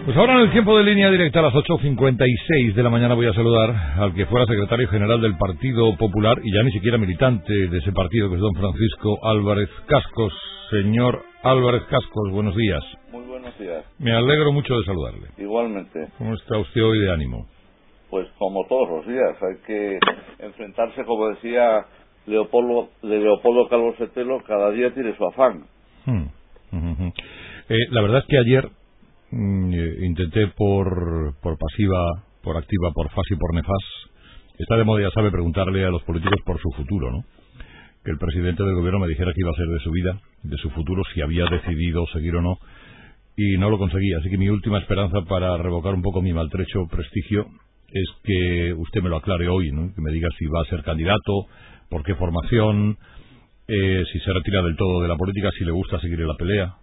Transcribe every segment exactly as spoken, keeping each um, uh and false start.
Pues ahora en el tiempo de línea directa a las ocho cincuenta y seis de la mañana voy a saludar al que fuera secretario general del Partido Popular y ya ni siquiera militante de ese partido, que es don Francisco Álvarez Cascos. Señor Álvarez Cascos, buenos días. Muy buenos días. Me alegro mucho de saludarle. Igualmente. ¿Cómo está usted hoy de ánimo? Pues como todos los días, hay que enfrentarse, como decía Leopoldo, de Leopoldo Calvo Sotelo, cada día tiene su afán. Hmm. Uh-huh. eh, la verdad es que ayer mm, intenté por, por pasiva, por activa, por fas y por nefas, está de moda, ya sabe, preguntarle a los políticos por su futuro, ¿no? Que el presidente del gobierno me dijera qué iba a ser de su vida, de su futuro, si había decidido seguir o no, y no lo conseguí. Así que mi última esperanza para revocar un poco mi maltrecho prestigio es que usted me lo aclare hoy, ¿no? Que me diga si va a ser candidato, por qué formación, eh, si se retira del todo de la política, si le gusta seguir en la pelea.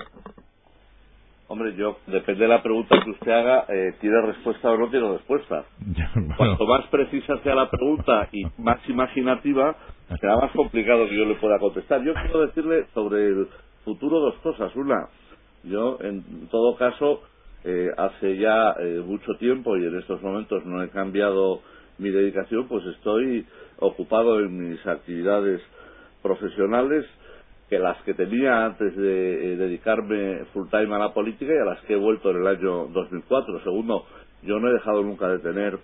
Hombre, yo, depende de la pregunta que usted haga, eh, ¿tiene respuesta o no tiene respuesta? Bueno. Cuanto más precisa sea la pregunta y más imaginativa, será más complicado que yo le pueda contestar. Yo quiero decirle sobre el futuro dos cosas. Una, yo, en todo caso, eh, hace ya eh, mucho tiempo y en estos momentos no he cambiado mi dedicación, pues estoy ocupado en mis actividades profesionales, que las que tenía antes de eh, dedicarme full time a la política y a las que he vuelto en el año dos mil cuatro. Segundo, yo no he dejado nunca de tener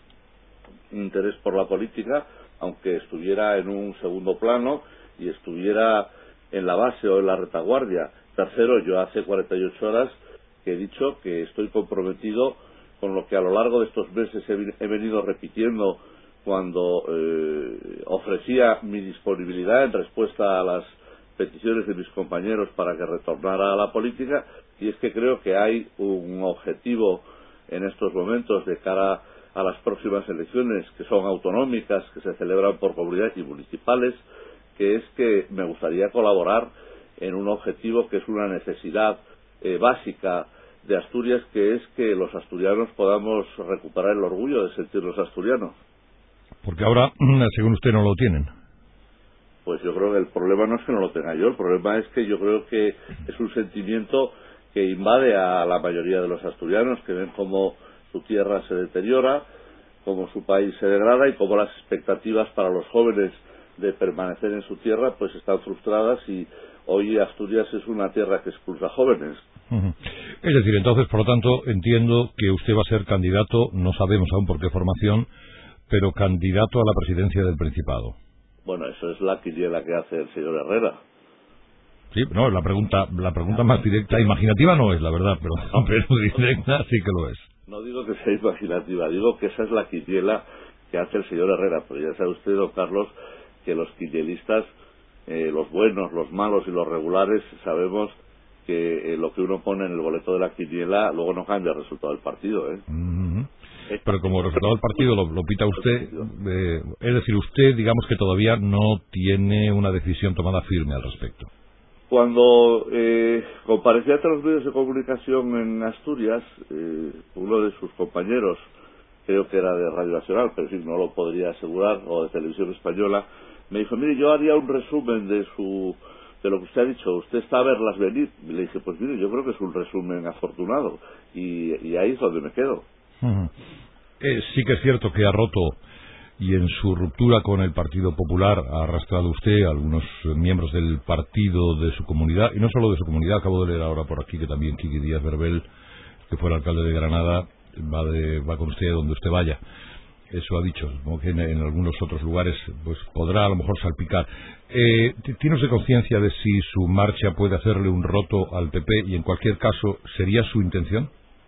interés por la política, aunque estuviera en un segundo plano y estuviera en la base o en la retaguardia. Tercero, yo hace cuarenta y ocho horas que he dicho que estoy comprometido con lo que a lo largo de estos meses he, he venido repitiendo cuando eh, ofrecía mi disponibilidad en respuesta a las peticiones de mis compañeros para que retornara a la política, y es que creo que hay un objetivo en estos momentos de cara a las próximas elecciones, que son autonómicas, que se celebran por comunidades y municipales, que es que me gustaría colaborar en un objetivo que es una necesidad eh, básica de Asturias, que es que los asturianos podamos recuperar el orgullo de sentirnos asturianos. Porque ahora, según usted, no lo tienen. Pues yo creo que el problema no es que no lo tenga yo, el problema es que yo creo que es un sentimiento que invade a la mayoría de los asturianos, que ven cómo su tierra se deteriora, cómo su país se degrada y cómo las expectativas para los jóvenes de permanecer en su tierra pues están frustradas, y hoy Asturias es una tierra que expulsa jóvenes. Uh-huh. Es decir, entonces, por lo tanto, entiendo que usted va a ser candidato, no sabemos aún por qué formación, pero candidato a la presidencia del Principado. Bueno, eso es la quiniela que hace el señor Herrera. Sí, no, la pregunta la pregunta más directa, imaginativa no es, la verdad, pero, pero directa sí que lo es. No digo que sea imaginativa, digo que esa es la quiniela que hace el señor Herrera, pero ya sabe usted, don Carlos, que los quinielistas, eh, los buenos, los malos y los regulares, sabemos que eh, lo que uno pone en el boleto de la quiniela luego no cambia el resultado del partido, ¿eh? Uh-huh. Pero como resultado del partido lo, lo pita usted, eh, es decir, usted digamos que todavía no tiene una decisión tomada firme al respecto. Cuando eh, comparecía ante los medios de comunicación en Asturias, eh, uno de sus compañeros, creo que era de Radio Nacional, pero en fin, no lo podría asegurar, o de Televisión Española, me dijo, mire, yo haría un resumen de su de lo que usted ha dicho, usted está a verlas venir. Y le dije, pues mire, yo creo que es un resumen afortunado, y, y ahí es donde me quedo. Uh-huh. Eh, sí que es cierto que ha roto, y en su ruptura con el Partido Popular ha arrastrado usted a algunos miembros del partido de su comunidad, y no solo de su comunidad. Acabo de leer ahora por aquí que también Quique Díaz Verbel, que fue el alcalde de Granada, va, de, va con usted donde usted vaya. Eso ha dicho, como que en, en algunos otros lugares pues podrá a lo mejor salpicar. Eh, ¿Tiene usted conciencia de si su marcha puede hacerle un roto al P P, y en cualquier caso, sería su intención?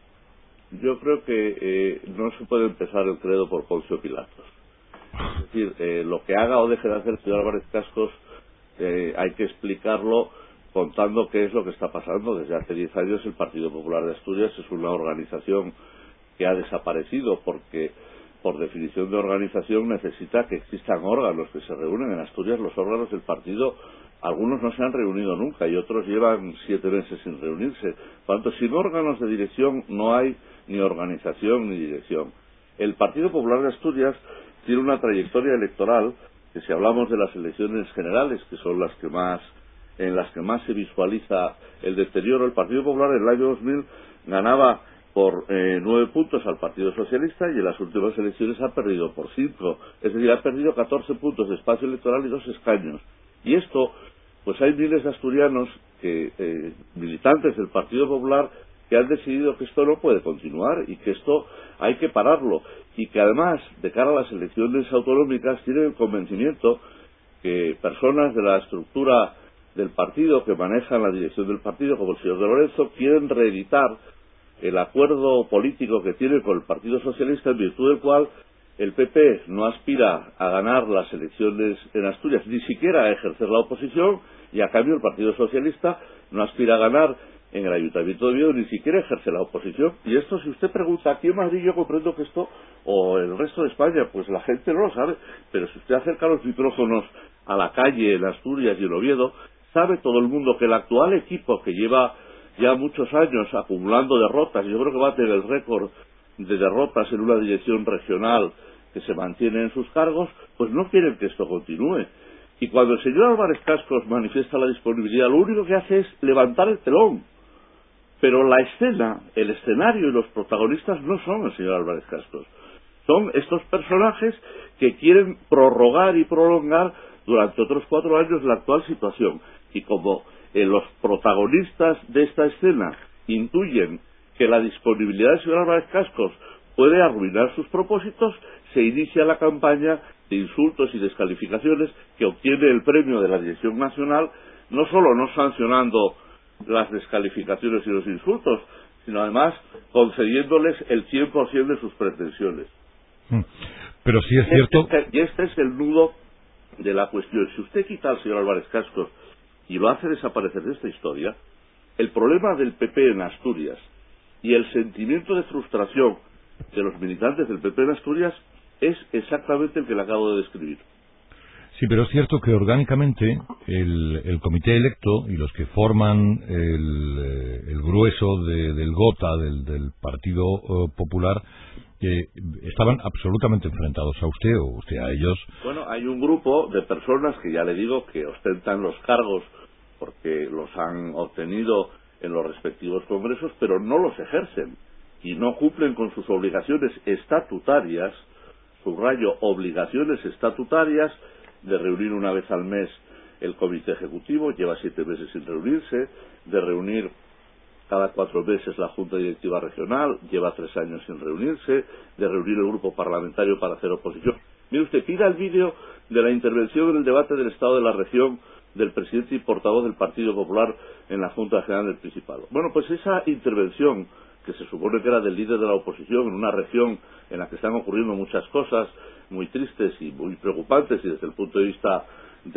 Yo creo que eh, no se puede empezar el credo por Poncio Pilatos. Es decir, eh, lo que haga o deje de hacer el señor Álvarez Cascos eh, hay que explicarlo contando qué es lo que está pasando. Desde hace diez años el Partido Popular de Asturias es una organización que ha desaparecido, porque por definición de organización necesita que existan órganos que se reúnen. En Asturias los órganos del partido, algunos no se han reunido nunca y otros llevan siete meses sin reunirse. Por tanto, sin órganos de dirección no hay ni organización ni dirección. El Partido Popular de Asturias tiene una trayectoria electoral que, si hablamos de las elecciones generales, que son las que más en las que más se visualiza el deterioro, el Partido Popular en el año dos mil ganaba por eh, nueve puntos al Partido Socialista y en las últimas elecciones ha perdido por cinco. Es decir, ha perdido catorce puntos de espacio electoral y dos escaños. Y esto, pues hay miles de asturianos, que eh, militantes del Partido Popular, que han decidido que esto no puede continuar y que esto hay que pararlo. Y que además, de cara a las elecciones autonómicas, tienen el convencimiento que personas de la estructura del partido, que manejan la dirección del partido, como el señor de Lorenzo, quieren reeditar el acuerdo político que tiene con el Partido Socialista, en virtud del cual el P P no aspira a ganar las elecciones en Asturias, ni siquiera a ejercer la oposición, y a cambio el Partido Socialista no aspira a ganar en el Ayuntamiento de Oviedo, ni siquiera ejerce la oposición. Y esto, si usted pregunta, aquí en Madrid yo comprendo que esto, o el resto de España, pues la gente no lo sabe, pero si usted acerca los micrófonos a la calle en Asturias y en Oviedo, sabe todo el mundo que el actual equipo, que lleva ya muchos años acumulando derrotas, yo creo que va a tener el récord de derrotas en una dirección regional que se mantiene en sus cargos, pues no quieren que esto continúe. Y cuando el señor Álvarez Cascos manifiesta la disponibilidad, lo único que hace es levantar el telón. Pero la escena, el escenario y los protagonistas no son el señor Álvarez Cascos. Son estos personajes que quieren prorrogar y prolongar durante otros cuatro años la actual situación. Y como eh, los protagonistas de esta escena intuyen que la disponibilidad del señor Álvarez Cascos puede arruinar sus propósitos, se inicia la campaña de insultos y descalificaciones que obtiene el premio de la Dirección Nacional, no solo no sancionando las descalificaciones y los insultos, sino además concediéndoles el cien por ciento de sus pretensiones. Pero sí es cierto... Este, y este es el nudo de la cuestión. Si usted quita al señor Álvarez Cascos y lo hace desaparecer de esta historia, el problema del P P en Asturias y el sentimiento de frustración de los militantes del P P en Asturias es exactamente el que le acabo de describir. Sí, pero es cierto que orgánicamente el, el comité electo y los que forman el, el grueso de, del GOTA, del, del Partido uh, Popular, eh, estaban absolutamente enfrentados a usted o usted a ellos. Bueno, hay un grupo de personas que ya le digo que ostentan los cargos porque los han obtenido en los respectivos congresos, pero no los ejercen y no cumplen con sus obligaciones estatutarias, subrayo, obligaciones estatutarias, de reunir una vez al mes el comité ejecutivo, lleva siete meses sin reunirse, de reunir cada cuatro meses la Junta Directiva Regional, lleva tres años sin reunirse, de reunir el grupo parlamentario para hacer oposición. Mire usted, pida el vídeo de la intervención en el debate del Estado de la Región del presidente y portavoz del Partido Popular en la Junta General del Principado. Bueno, pues esa intervención, que se supone que era del líder de la oposición en una región en la que están ocurriendo muchas cosas muy tristes y muy preocupantes y desde el punto de vista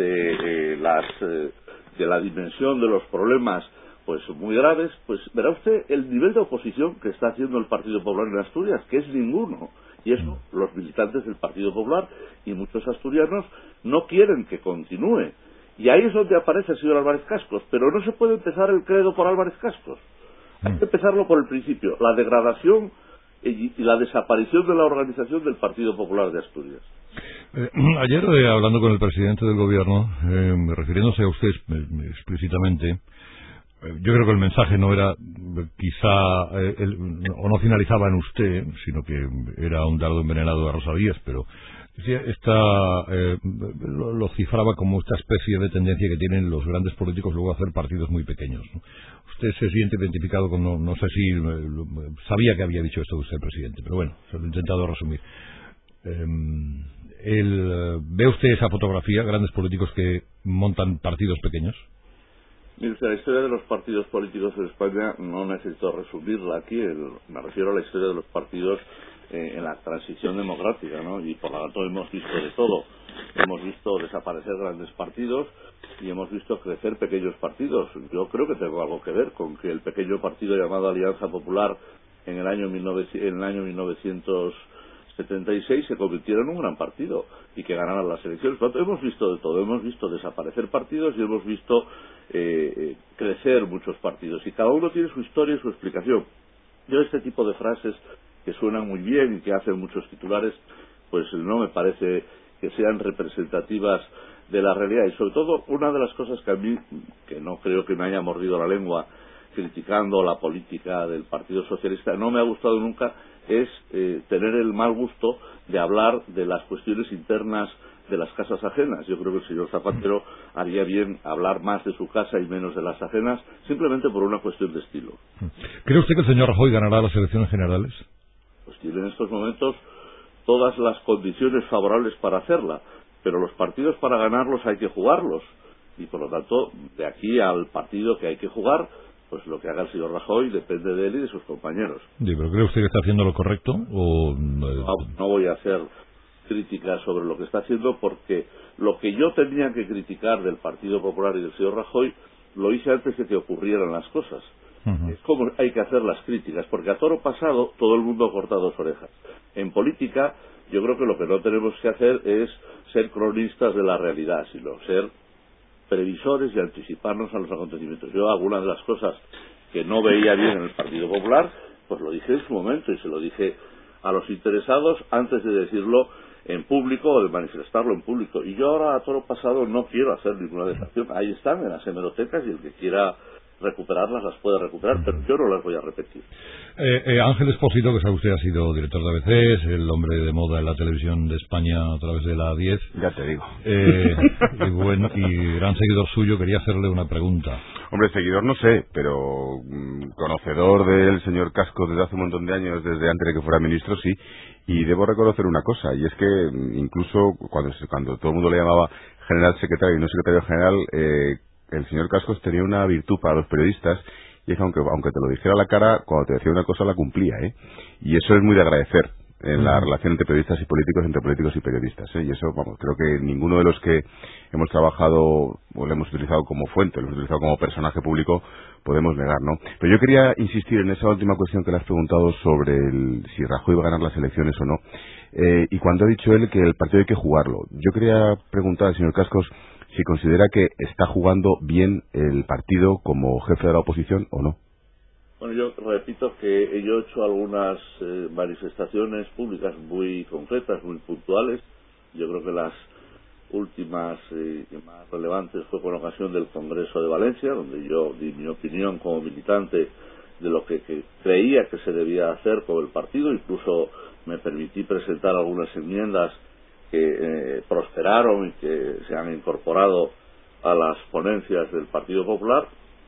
de eh, las eh, de la dimensión de los problemas pues muy graves, pues verá usted el nivel de oposición que está haciendo el Partido Popular en Asturias, que es ninguno. Y eso los militantes del Partido Popular y muchos asturianos no quieren que continúe. Y ahí es donde aparece el señor Álvarez Cascos, pero no se puede empezar el credo por Álvarez Cascos. Hay que empezarlo por el principio, la degradación y la desaparición de la organización del Partido Popular de Asturias. Eh, ayer, eh, hablando con el presidente del gobierno, eh, refiriéndose a usted eh, explícitamente, eh, yo creo que el mensaje no era eh, quizá, eh, el, o no finalizaba en usted, sino que era un dardo envenenado a Rosalías, pero decía, esta, eh, lo, lo cifraba como esta especie de tendencia que tienen los grandes políticos luego a hacer partidos muy pequeños, ¿no? Usted se siente identificado con, no, no sé si eh, sabía que había dicho esto usted, presidente, pero bueno, se lo he intentado resumir. Eh, el, ¿Ve usted esa fotografía, grandes políticos que montan partidos pequeños? Mire usted, la historia de los partidos políticos en España no necesito resumirla aquí, el, me refiero a la historia de los partidos eh, en la transición democrática, ¿no? Y por lo tanto hemos visto de todo. Hemos visto desaparecer grandes partidos y hemos visto crecer pequeños partidos. Yo creo que tengo algo que ver con que el pequeño partido llamado Alianza Popular en el año, mil novecientos, en el año mil novecientos setenta y seis se convirtiera en un gran partido y que ganaran las elecciones. Por lo tanto, hemos visto de todo. Hemos visto desaparecer partidos y hemos visto eh, eh, crecer muchos partidos. Y cada uno tiene su historia y su explicación. Yo este tipo de frases que suenan muy bien y que hacen muchos titulares, pues no me parece que sean representativas de la realidad. Y sobre todo, una de las cosas que a mí, que no creo que me haya mordido la lengua criticando la política del Partido Socialista, no me ha gustado nunca es eh, tener el mal gusto de hablar de las cuestiones internas de las casas ajenas. Yo creo que el señor Zapatero haría bien hablar más de su casa y menos de las ajenas, simplemente por una cuestión de estilo. ¿Cree usted que el señor Rajoy ganará las elecciones generales? Pues tiene en estos momentos todas las condiciones favorables para hacerla, pero los partidos para ganarlos hay que jugarlos, y por lo tanto, de aquí al partido que hay que jugar, pues lo que haga el señor Rajoy depende de él y de sus compañeros. Sí, pero ¿cree usted que está haciendo lo correcto? O... No, no voy a hacer críticas sobre lo que está haciendo, porque lo que yo tenía que criticar del Partido Popular y del señor Rajoy lo hice antes de que ocurrieran las cosas. Uh-huh. Es como hay que hacer las críticas, porque a toro pasado todo el mundo ha cortado sus orejas. En política yo creo que lo que no tenemos que hacer es ser cronistas de la realidad, sino ser previsores y anticiparnos a los acontecimientos. Yo algunas de las cosas que no veía bien en el Partido Popular, pues lo dije en su momento y se lo dije a los interesados antes de decirlo en público o de manifestarlo en público. Y yo ahora a toro pasado no quiero hacer ninguna detracción. Ahí están en las hemerotecas y el que quiera recuperarlas las puede recuperar, pero yo no las voy a repetir. Eh, eh, Ángel Expósito, que sabe usted ha sido director de A B C, es el hombre de moda en la televisión de España a través de la diez. Ya te digo. Eh, y bueno, y gran seguidor suyo, quería hacerle una pregunta. Hombre, seguidor no sé, pero mmm, conocedor del señor Casco desde hace un montón de años, desde antes de que fuera ministro, sí. Y debo reconocer una cosa, y es que incluso cuando, cuando todo el mundo le llamaba general secretario y no secretario general, eh, el señor Cascos tenía una virtud para los periodistas, y es que aunque, aunque te lo dijera a la cara, cuando te decía una cosa la cumplía, ¿eh? Y eso es muy de agradecer en la relación entre periodistas y políticos, entre políticos y periodistas, ¿eh? Y eso, vamos, creo que ninguno de los que hemos trabajado o lo hemos utilizado como fuente, lo hemos utilizado como personaje público, podemos negar, ¿no? Pero yo quería insistir en esa última cuestión que le has preguntado sobre el, si Rajoy va a ganar las elecciones o no, eh, y cuando ha dicho él que el partido hay que jugarlo. Yo quería preguntar al señor Cascos si considera que está jugando bien el partido como jefe de la oposición o no. Bueno, yo repito que yo he hecho algunas eh, manifestaciones públicas muy concretas, muy puntuales. Yo creo que las últimas eh, y más relevantes fue con ocasión del Congreso de Valencia, donde yo di mi opinión como militante de lo que, que creía que se debía hacer con el partido. Incluso me permití presentar algunas enmiendas que eh, prosperaron y que se han incorporado a las ponencias del Partido Popular,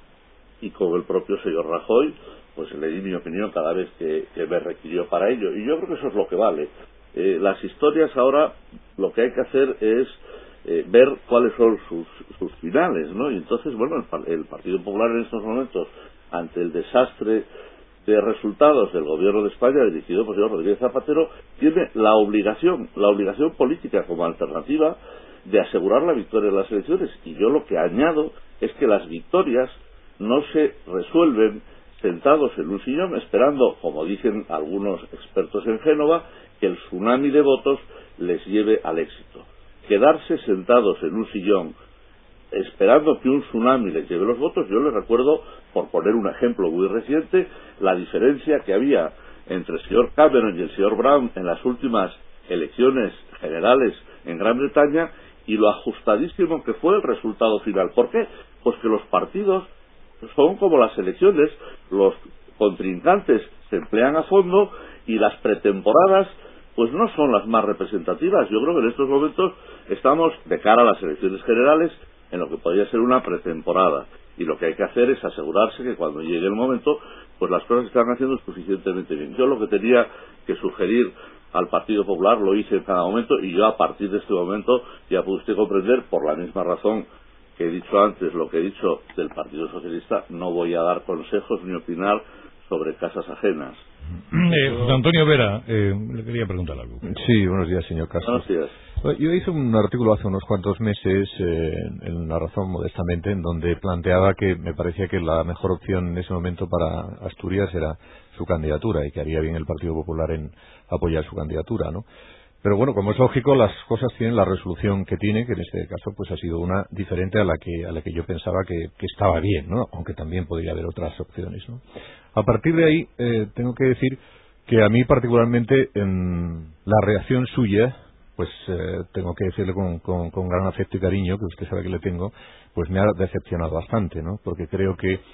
y con el propio señor Rajoy pues le di mi opinión cada vez que, que me requirió para ello, y yo creo que eso es lo que vale. Eh, las historias ahora lo que hay que hacer es eh, ver cuáles son sus, sus finales, ¿no? Y entonces, bueno, el, el Partido Popular en estos momentos, ante el desastre de resultados del gobierno de España dirigido por el señor Rodríguez Zapatero, tiene la obligación, la obligación política como alternativa de asegurar la victoria de las elecciones. Y yo lo que añado es que las victorias no se resuelven sentados en un sillón esperando, como dicen algunos expertos en Génova, que el tsunami de votos les lleve al éxito. Quedarse sentados en un sillón esperando que un tsunami les lleve los votos, yo les recuerdo, por poner un ejemplo muy reciente, la diferencia que había entre el señor Cameron y el señor Brown en las últimas elecciones generales en Gran Bretaña, y lo ajustadísimo que fue el resultado final. ¿Por qué? Pues que los partidos son como las elecciones, los contrincantes se emplean a fondo y las pretemporadas pues no son las más representativas. Yo creo que en estos momentos estamos de cara a las elecciones generales en lo que podría ser una pretemporada, y lo que hay que hacer es asegurarse que cuando llegue el momento pues las cosas se están haciendo suficientemente bien. Yo lo que tenía que sugerir al Partido Popular lo hice en cada momento, y yo a partir de este momento ya puede usted comprender, por la misma razón que he dicho antes, lo que he dicho del Partido Socialista, no voy a dar consejos ni opinar sobre casas ajenas. Eh, José Antonio Vera, eh, le quería preguntar algo. Sí, buenos días, señor Cascos. Buenos días. Yo hice un artículo hace unos cuantos meses eh, en La Razón, modestamente, en donde planteaba que me parecía que la mejor opción en ese momento para Asturias era su candidatura, y que haría bien el Partido Popular en apoyar su candidatura, ¿no? Pero bueno, como es lógico, las cosas tienen la resolución que tiene, que en este caso pues ha sido una diferente a la que a la que yo pensaba que, que estaba bien, ¿no? Aunque también podría haber otras opciones, ¿no? A partir de ahí, eh, tengo que decir que a mí particularmente en la reacción suya, pues eh, tengo que decirle con, con, con gran afecto y cariño, que usted sabe que le tengo, pues me ha decepcionado bastante, ¿no? Porque creo que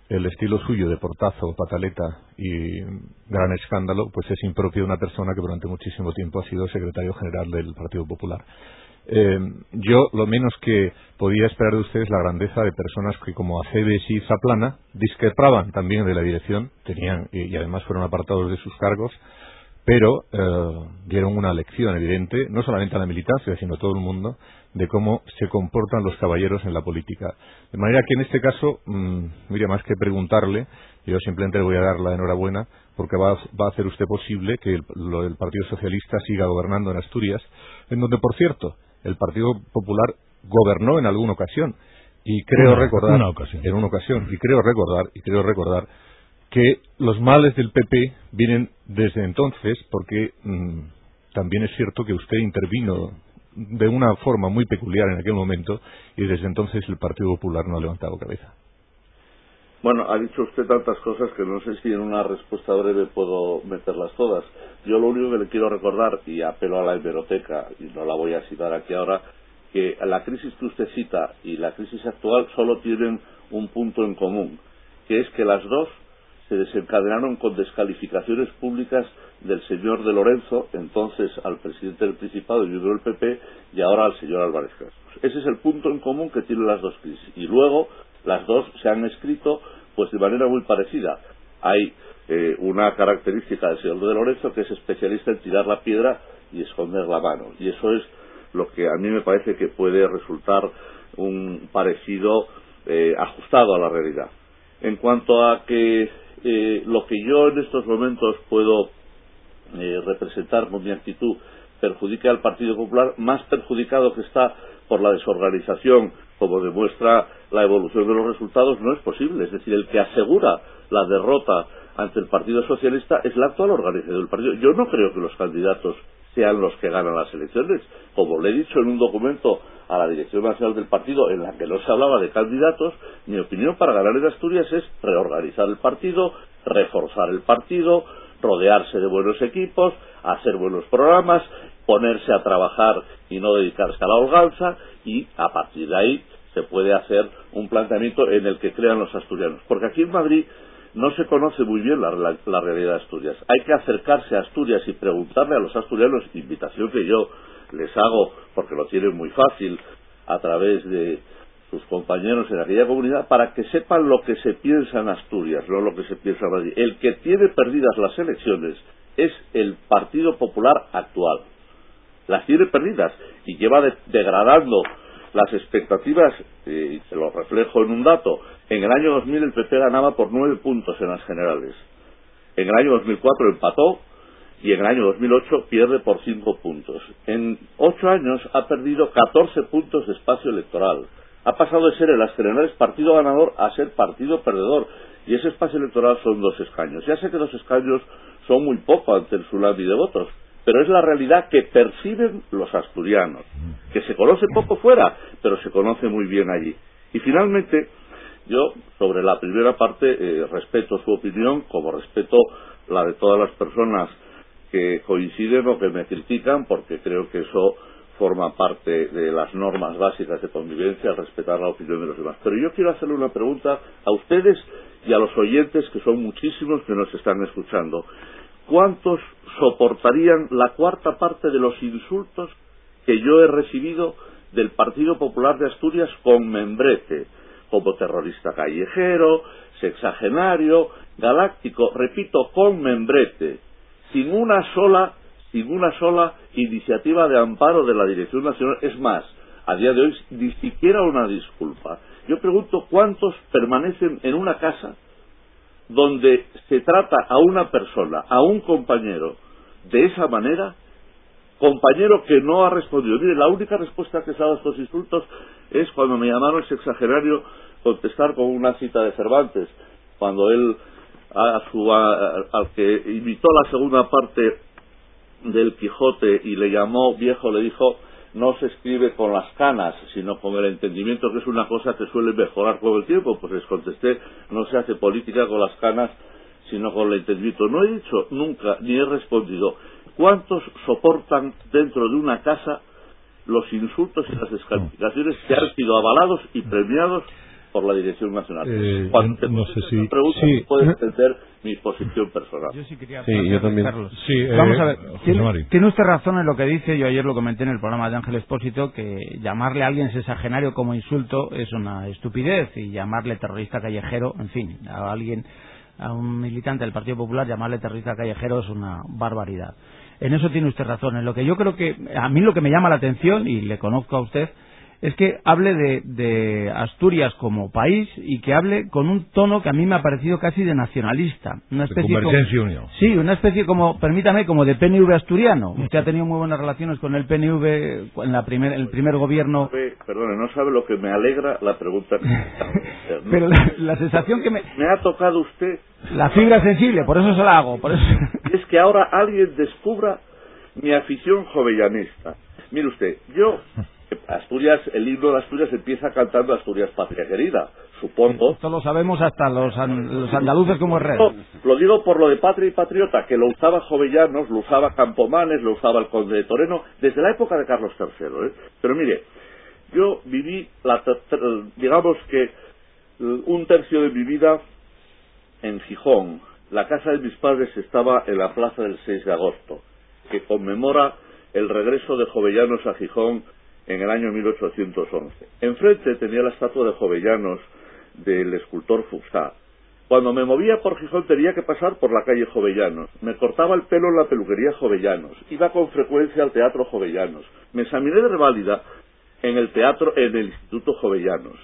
el estilo suyo de portazo, pataleta y gran escándalo, pues es impropio de una persona que durante muchísimo tiempo ha sido secretario general del Partido Popular. Eh, yo lo menos que podía esperar de ustedes la grandeza de personas que, como Acebes y Zaplana, discrepaban también de la dirección, tenían y, y además fueron apartados de sus cargos, pero eh, dieron una lección evidente, no solamente a la militancia, sino a todo el mundo, de cómo se comportan los caballeros en la política. De manera que en este caso, mmm, mira, más que preguntarle, yo simplemente le voy a dar la enhorabuena, porque va, va a hacer usted posible que el, lo, el Partido Socialista siga gobernando en Asturias, en donde, por cierto, el Partido Popular gobernó en alguna ocasión, y creo una, recordar, una ocasión. en una ocasión, y creo recordar, y creo recordar, que los males del P P vienen desde entonces, porque mmm, también es cierto que usted intervino de una forma muy peculiar en aquel momento, y desde entonces el Partido Popular no ha levantado cabeza. Bueno, ha dicho usted tantas cosas que no sé si en una respuesta breve puedo meterlas todas. Yo lo único que le quiero recordar, y apelo a la hemeroteca, y no la voy a citar aquí ahora, que la crisis que usted cita y la crisis actual solo tienen un punto en común, que es que las dos se desencadenaron con descalificaciones públicas del señor de Lorenzo, entonces al presidente del Principado y miembro del P P, y ahora al señor Álvarez Cascos. Ese es el punto en común que tienen las dos crisis. Y luego las dos se han escrito pues de manera muy parecida. Hay eh, una característica del señor de Lorenzo, que es especialista en tirar la piedra y esconder la mano. Y eso es lo que a mí me parece que puede resultar un parecido eh, ajustado a la realidad. En cuanto a que eh, lo que yo en estos momentos puedo eh, representar con mi actitud perjudique al Partido Popular, más perjudicado que está por la desorganización, como demuestra la evolución de los resultados, no es posible. Es decir, el que asegura la derrota ante el Partido Socialista es la actual organización del partido. Yo no creo que los candidatos sean los que ganan las elecciones. Como le he dicho en un documento a la Dirección Nacional del Partido, en la que no se hablaba de candidatos, mi opinión para ganar en Asturias es reorganizar el partido, reforzar el partido, rodearse de buenos equipos, hacer buenos programas, ponerse a trabajar y no dedicarse a la holganza, y a partir de ahí se puede hacer un planteamiento en el que crean los asturianos. Porque aquí en Madrid no se conoce muy bien la, la, la realidad de Asturias. Hay que acercarse a Asturias y preguntarle a los asturianos, invitación que yo les hago porque lo tienen muy fácil a través de sus compañeros en aquella comunidad, para que sepan lo que se piensa en Asturias, no lo que se piensa en Madrid. El que tiene perdidas las elecciones es el Partido Popular actual. Las tiene perdidas y lleva de, degradando las expectativas, eh, y se lo reflejo en un dato. En el año dos mil el P P ganaba por nueve puntos en las generales. En el año dos mil cuatro empató y en el año dos mil ocho pierde por cinco puntos. En ocho años ha perdido catorce puntos de espacio electoral. Ha pasado de ser en las generales partido ganador a ser partido perdedor. Y ese espacio electoral son dos escaños. Ya sé que dos escaños son muy poco ante el tsunami de votos, pero es la realidad que perciben los asturianos, que se conoce poco fuera, pero se conoce muy bien allí. Y finalmente, yo sobre la primera parte eh, respeto su opinión, como respeto la de todas las personas que coinciden o que me critican, porque creo que eso forma parte de las normas básicas de convivencia, al respetar la opinión de los demás. Pero yo quiero hacerle una pregunta a ustedes y a los oyentes, que son muchísimos que nos están escuchando. ¿Cuántos soportarían la cuarta parte de los insultos que yo he recibido del Partido Popular de Asturias con membrete, como terrorista callejero, sexagenario, galáctico, repito, con membrete, sin una sola, sin una sola iniciativa de amparo de la Dirección Nacional? Es más, a día de hoy ni siquiera una disculpa. Yo pregunto, ¿cuántos permanecen en una casa donde se trata a una persona, a un compañero, de esa manera? Compañero que no ha respondido. Mire, la única respuesta que se ha dado a estos insultos es cuando me llamaron sexagenario contestar con una cita de Cervantes, cuando él a su, a, al que imitó la segunda parte del Quijote y le llamó viejo, le dijo: no se escribe con las canas, sino con el entendimiento, que es una cosa que suele mejorar con el tiempo. Pues les contesté: no se hace política con las canas, sino con el entendimiento. No he dicho nunca, ni he respondido. ¿Cuántos soportan dentro de una casa los insultos y las descalificaciones que han sido avalados y premiados por la Dirección Nacional. Eh, Cuando te no sé si pregunta, sí. puedes entender mi posición personal. Yo sí quería Sí, yo también. Carlos. Sí, eh, Vamos a ver, José tiene, Mari. tiene usted razón en lo que dice. Yo ayer lo comenté en el programa de Ángel Expósito, que llamarle a alguien sexagenario como insulto es una estupidez, y llamarle terrorista callejero, en fin, a alguien, a un militante del Partido Popular, llamarle terrorista callejero es una barbaridad. En eso tiene usted razón. En lo que yo creo que, a mí lo que me llama la atención, y le conozco a usted, es que hable de, de Asturias como país, y que hable con un tono que a mí me ha parecido casi de nacionalista. Una especie de Convergencia y como, Unión. Sí, una especie como, permítame, como de P N V asturiano. Usted ha tenido muy buenas relaciones con el P N V en la primer, el primer gobierno. Perdone, no sabe lo que me alegra la pregunta que me acaba de hacer, ¿no? Pero la, la sensación que me... Me ha tocado usted... La fibra sensible, por eso se la hago. Por eso... Es que ahora alguien descubra mi afición jovellanista. Mire usted, yo... Asturias, el himno de Asturias empieza cantando Asturias patria querida, supongo. Esto lo sabemos hasta los, an, los andaluces como Herrera. No, lo digo por lo de patria y patriota, que lo usaba Jovellanos, lo usaba Campomanes, lo usaba el conde de Toreno, desde la época de Carlos tercero, ¿eh? Pero mire, yo viví, la, digamos que un tercio de mi vida en Gijón. La casa de mis padres estaba en la plaza del seis de agosto, que conmemora el regreso de Jovellanos a Gijón en el año mil ochocientos once. Enfrente tenía la estatua de Jovellanos del escultor Fuxá. Cuando me movía por Gijón tenía que pasar por la calle Jovellanos. Me cortaba el pelo en la peluquería Jovellanos. Iba con frecuencia al teatro Jovellanos. Me examiné de reválida en el teatro, en el Instituto Jovellanos.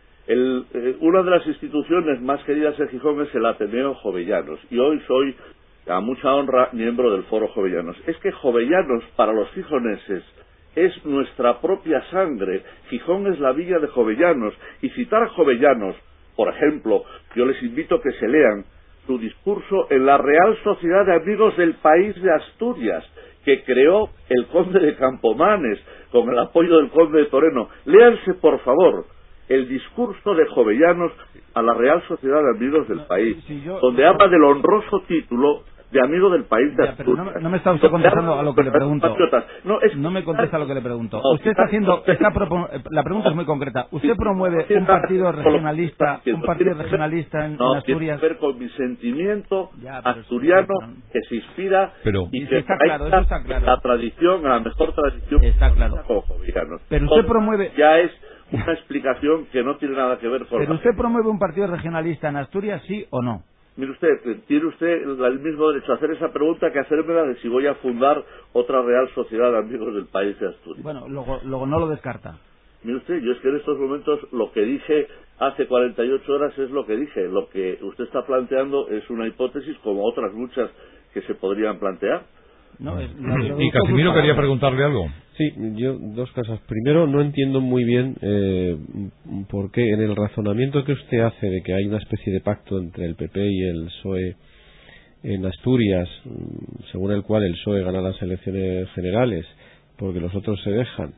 El, eh, una de las instituciones más queridas en Gijón es el Ateneo Jovellanos. Y hoy soy, a mucha honra, miembro del Foro Jovellanos. Es que Jovellanos, para los gijoneses, es nuestra propia sangre. Gijón es la villa de Jovellanos, y citar a Jovellanos, por ejemplo, yo les invito a que se lean su discurso en la Real Sociedad de Amigos del País de Asturias, que creó el conde de Campomanes con el apoyo del conde de Toreno. Léanse, por favor, el discurso de Jovellanos a la Real Sociedad de Amigos del País, si yo, donde habla del honroso título de amigo del país de ya, pero Asturias. no, no me está usted contestando a lo que le pregunto. No, es, no me contesta a lo que le pregunto. No, Usted está haciendo, está propon... la pregunta es muy concreta. ¿Usted promueve un partido regionalista, un partido regionalista en, no, en Asturias? Tiene que ver con mi sentimiento ya, asturiano, sí, que se inspira pero, y sí, que está claro, eso está claro. la tradición, a la mejor tradición. Está claro. Pero usted promueve... Ya es una explicación que no tiene nada que ver con... ¿Pero usted promueve un partido regionalista en Asturias, sí o no? Mire usted, tiene usted el mismo derecho a hacer esa pregunta que a hacérmela de si voy a fundar otra Real Sociedad de Amigos del País de Asturias. Bueno, luego, luego no lo descarta. Mire usted, yo es que en estos momentos lo que dije hace cuarenta y ocho horas es lo que dije. Lo que usted está planteando es una hipótesis como otras muchas que se podrían plantear. No, es, y Casimiro quería preguntarle algo. Sí, yo dos cosas. Primero, no entiendo muy bien eh, por qué en el razonamiento que usted hace de que hay una especie de pacto entre el P P y el P S O E en Asturias, según el cual el P S O E gana las elecciones generales porque los otros se dejan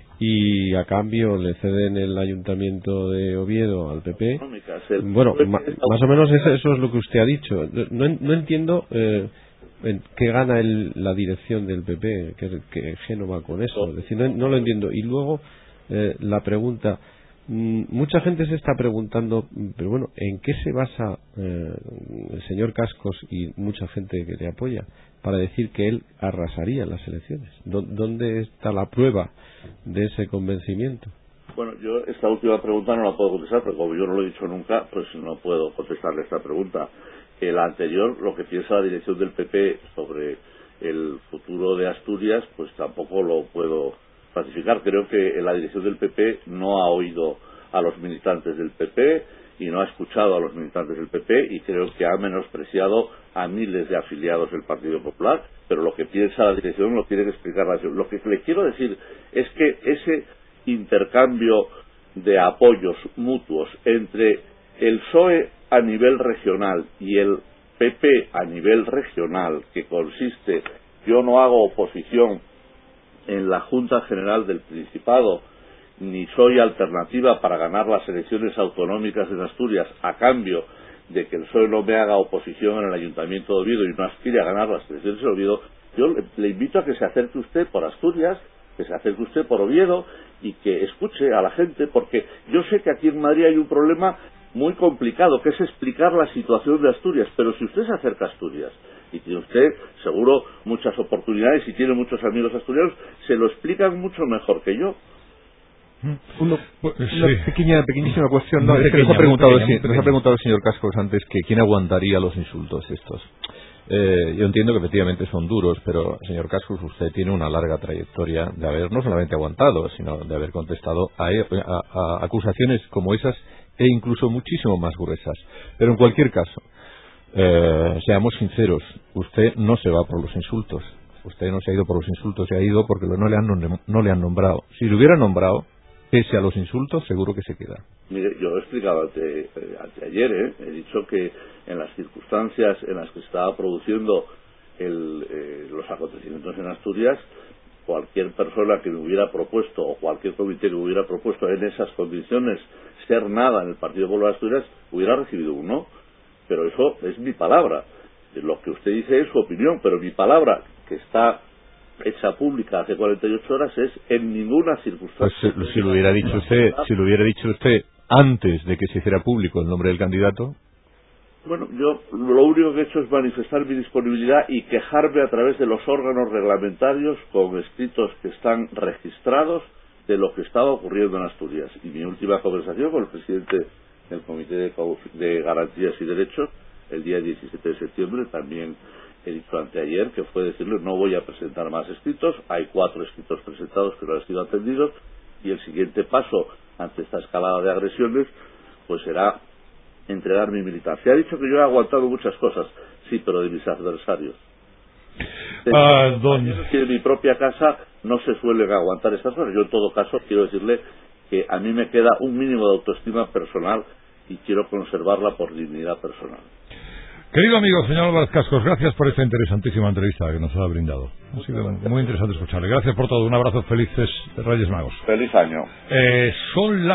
y a cambio le ceden el ayuntamiento de Oviedo al P P. Bueno, ma, más o menos eso, eso es lo que usted ha dicho. No, no entiendo... Eh, ¿qué gana el, la dirección del P P? ¿Qué, qué Génova con eso? Es decir, no, no lo entiendo. Y luego, eh, la pregunta, mmm, mucha gente se está preguntando, pero bueno, ¿en qué se basa eh, el señor Cascos y mucha gente que le apoya para decir que él arrasaría las elecciones? ¿Dónde está la prueba de ese convencimiento? Bueno, yo esta última pregunta no la puedo contestar, porque como yo no lo he dicho nunca, pues no puedo contestarle esta pregunta. El anterior, lo que piensa la dirección del P P sobre el futuro de Asturias, pues tampoco lo puedo ratificar. Creo que la dirección del P P no ha oído a los militantes del P P y no ha escuchado a los militantes del P P, y creo que ha menospreciado a miles de afiliados del Partido Popular, pero lo que piensa la dirección lo tiene que explicar la dirección. Lo que le quiero decir es que ese intercambio de apoyos mutuos entre el P S O E a nivel regional y el P P a nivel regional, que consiste, yo no hago oposición en la Junta General del Principado, ni soy alternativa para ganar las elecciones autonómicas en Asturias a cambio de que el P S O E no me haga oposición en el Ayuntamiento de Oviedo y no aspire a ganar las elecciones de Oviedo, yo le, le invito a que se acerque usted por Asturias que se acerque usted por Oviedo y que escuche a la gente, porque yo sé que aquí en Madrid hay un problema muy complicado, que es explicar la situación de Asturias, pero si usted se acerca a Asturias y tiene usted seguro muchas oportunidades y tiene muchos amigos asturianos, se lo explican mucho mejor que yo. Uno, Pues, una sí. pequeña, pequeñísima cuestión. No, Muy es que nos pequeña, ha preguntado, muy el, pequeña, se- muy nos ha pequeña. preguntado el señor Cascos antes que quién aguantaría los insultos estos. Eh, yo entiendo que efectivamente son duros, pero señor Cascos, usted tiene una larga trayectoria de haber no solamente aguantado, sino de haber contestado a, e- a- a acusaciones como esas e incluso muchísimo más gruesas. Pero en cualquier caso, eh, seamos sinceros, usted no se va por los insultos. Usted no se ha ido por los insultos, se ha ido porque no le han, nom- no le han nombrado. Si le hubieran nombrado, pese a los insultos, seguro que se queda. Mire, yo he explicado ante, eh, anteayer, ¿eh? he dicho que en las circunstancias en las que se estaba produciendo el, eh, los acontecimientos en Asturias, cualquier persona que me hubiera propuesto o cualquier comité que me hubiera propuesto en esas condiciones ser nada en el Partido Popular de Asturias hubiera recibido un no. Pero eso es mi palabra. Lo que usted dice es su opinión, pero mi palabra, que está hecha pública hace cuarenta y ocho horas, es en ninguna Pues circunstancia. si, si lo hubiera dicho usted, si lo hubiera dicho usted antes de que se hiciera público el nombre del candidato. Bueno, yo lo único que he hecho es manifestar mi disponibilidad y quejarme a través de los órganos reglamentarios con escritos que están registrados de lo que estaba ocurriendo en Asturias. Y mi última conversación con el presidente del Comité de, de Garantías y Derechos, el día diecisiete de septiembre, también he dicho anteayer, que fue decirle no voy a presentar más escritos, hay cuatro escritos presentados que no han sido atendidos, y el siguiente paso ante esta escalada de agresiones pues será entregar mi militancia. Ha dicho que yo he aguantado muchas cosas, sí, pero de mis adversarios. De, Ah, don... que en mi propia casa no se suelen aguantar estas cosas. Yo en todo caso quiero decirle que a mí me queda un mínimo de autoestima personal y quiero conservarla por dignidad personal. Querido amigo, señor Álvarez Cascos, gracias por esta interesantísima entrevista que nos ha brindado. Ha sido muy interesante escucharle. Gracias por todo. Un abrazo. Felices Reyes Magos. Feliz año. Eh, son la